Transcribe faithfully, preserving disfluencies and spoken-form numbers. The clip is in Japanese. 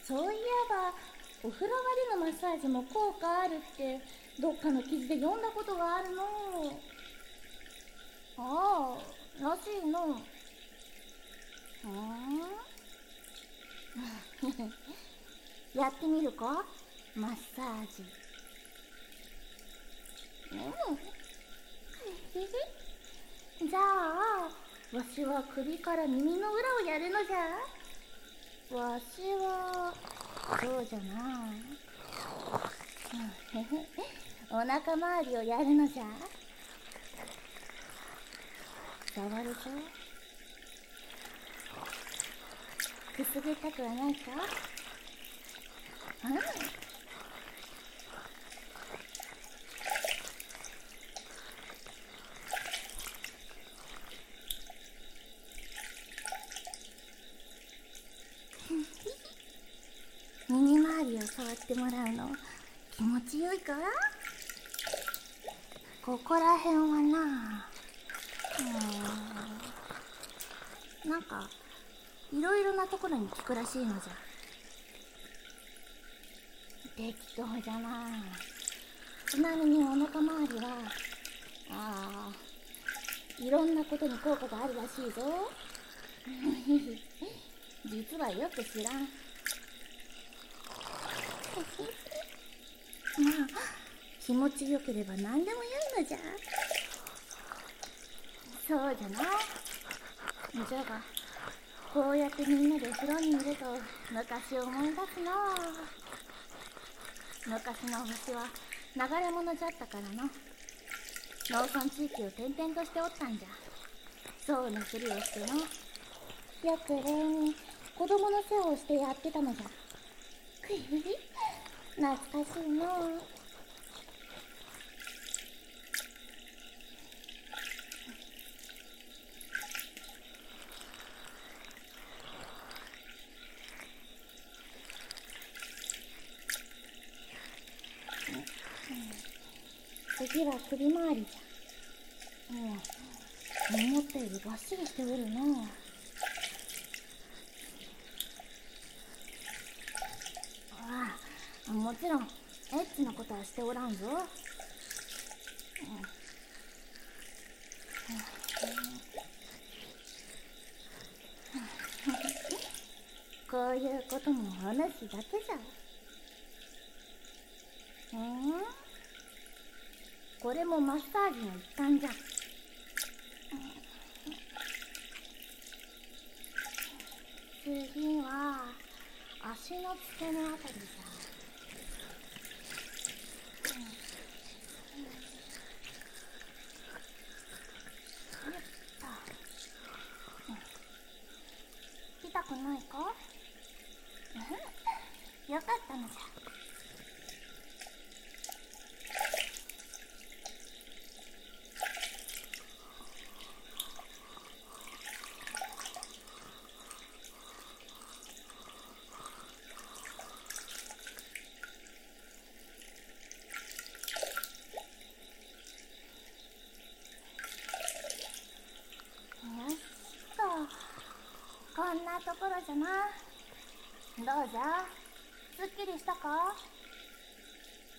そういえばお風呂場でのマッサージも効果あるってどっかの記事で読んだことがあるの。ああ、らしいの。ふーんやってみるか、マッサージ。うんじゃあわしは首から耳の裏をやるのじゃ。わしはそうじゃなお腹周りをやるのじゃ。触るぞ。くすぐったくはないか。うん耳周りを触ってもらうの気持ちよいか。ここら辺はな、うん、なんかいろいろなところに効くらしいのじゃ。適当じゃな。ちなみにお腹周りはああいろんなことに効果があるらしいぞ実はよく知らんまあ気持ちよければ何でもよいのじゃ。そうじゃな。じゃがこうやってみんなで風呂にいると昔を思い出すな。昔の星は流れ者じゃったからな。農村地域を転々としておったんじゃ。そうなふりをしてのよく礼に子供の世話をしてやってたのじゃ。くい懐かしいの。次は首周りじゃ。うん、思ったよりがっしりしておるな。ああ、もちろんエッチなことはしておらんぞ。うんこういうこともお主だけじゃ。うんこれもマッサージの一環じゃ。次は足の付け根あたりじゃ。痛くないかよかったのじゃ。こんなところじゃな。どうじゃすっきりしたか。